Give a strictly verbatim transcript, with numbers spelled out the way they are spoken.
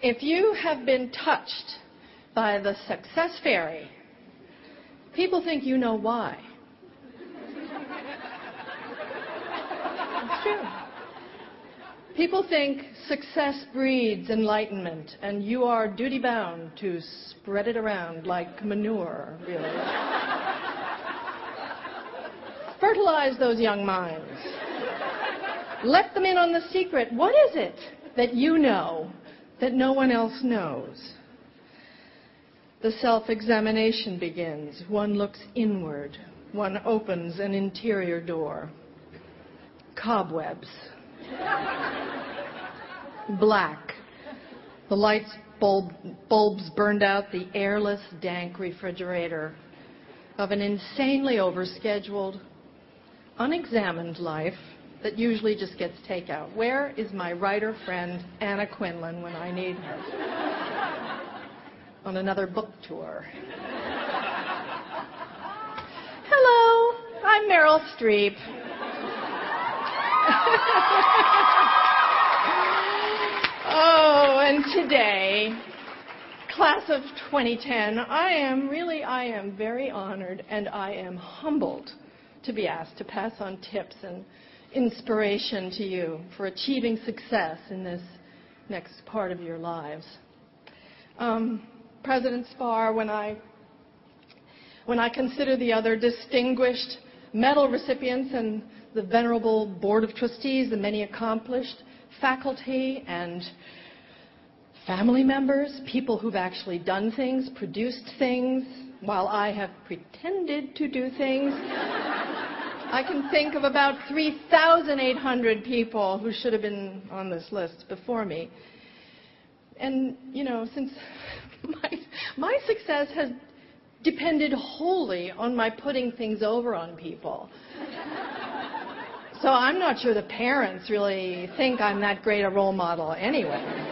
If you have been touched by the success fairy, people think you know why. It's true. People think success breeds enlightenment, and you are duty-bound to spread it around like manure, really. Fertilize those young minds. Let them in on the secret. What is it that you know that no one else knows? The self-examination begins. One looks inward. One opens an interior door. Cobwebs. Black. The lights bulb, bulbs burned out the airless, dank refrigerator of an insanely overscheduled, unexamined life that usually just gets takeout. Where is my writer friend Anna Quinlan when I need her? On another book tour. Hello, I'm Meryl Streep. Oh, and today, class of twenty ten, I am really, I am very honored and I am humbled to be asked to pass on tips and inspiration to you for achieving success in this next part of your lives. Um, President Spar, when I, when I consider the other distinguished medal recipients and the venerable Board of Trustees, the many accomplished faculty and family members, people who've actually done things, produced things, while I have pretended to do things, I can think of about three thousand eight hundred people who should have been on this list before me. And, you know, since my, my success has depended wholly on my putting things over on people. So I'm not sure the parents really think I'm that great a role model anyway.